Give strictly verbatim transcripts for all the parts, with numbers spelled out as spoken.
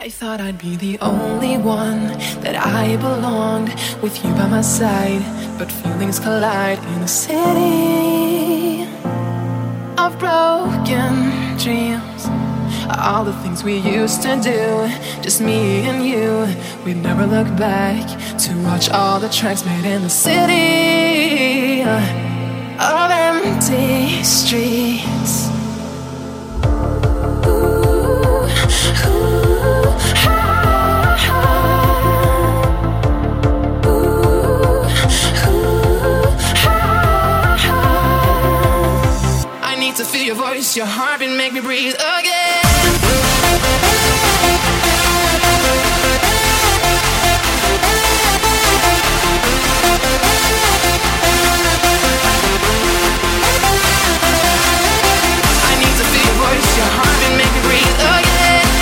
I thought I'd be the only one, that I belonged with you by my side. But feelings collide in a city of broken dreams. All the things we used to do, just me and you. We'd never look back to watch all the tracks made in the city of empty streets. To feel your voice, your heartbeat, make me breathe again. I need to feel your voice, your heartbeat, make me breathe again.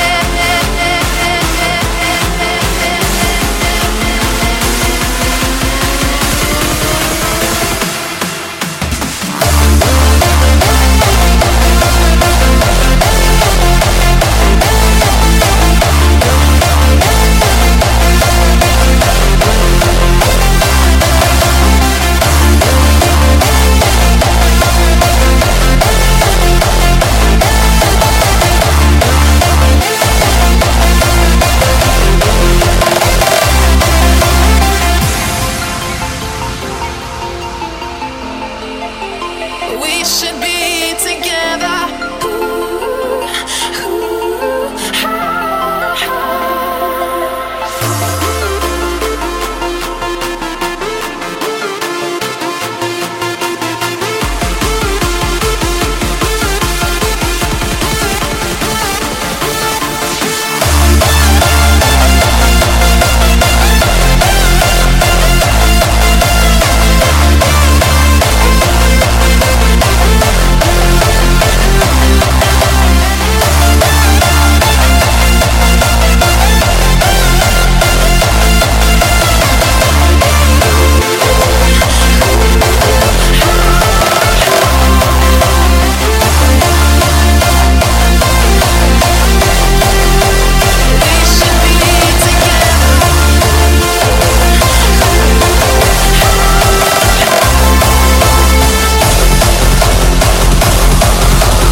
We should be together. Ooh, ooh, ah,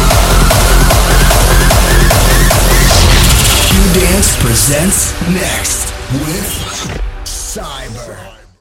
Presents next.